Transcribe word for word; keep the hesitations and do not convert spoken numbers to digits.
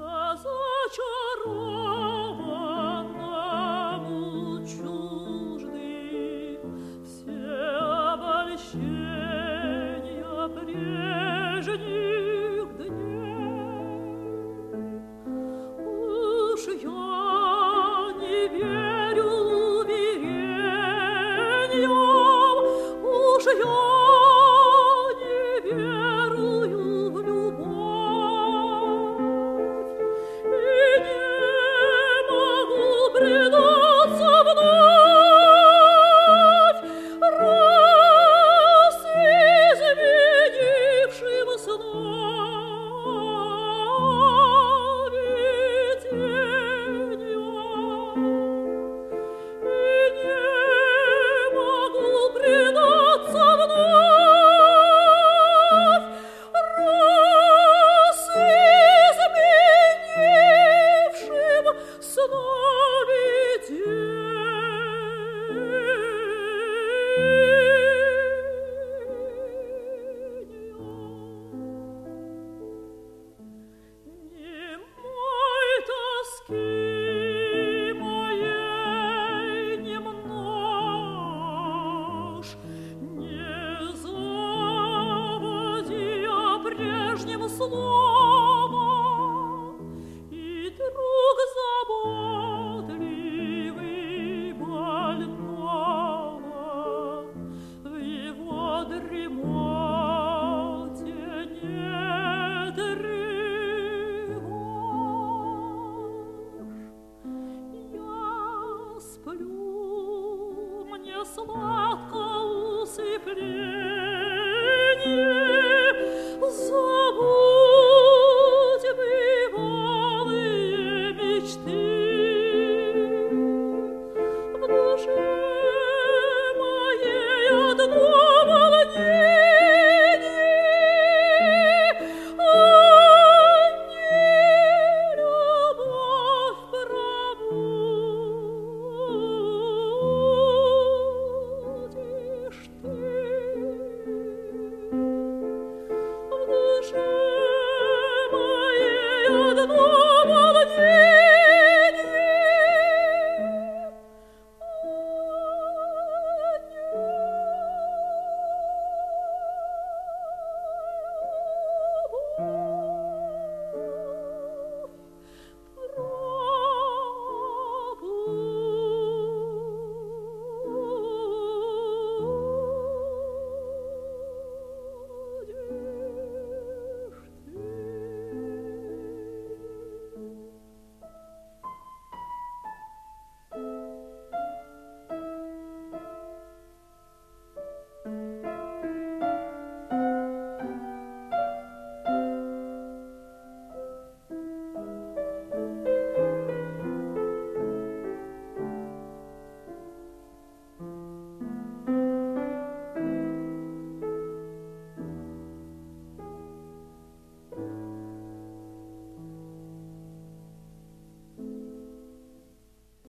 зачарованному чужды все обольщения прежних дней. Уж я не верю уверениям, уж я не верую в любовь и не могу предаться вновь раз изменившим сновидениям. И не могу предаться вновь раз изменившим сновидениям. Немой тоски моей не множь, не заводи о прежнем слова, и друг заботливый больного в его дремоте не тревожь. Я сплю, мне сладко усыпление, забудь бывалые мечты. В душе моей одно волнение, а не любовь пробудишь ты. В душе моей одно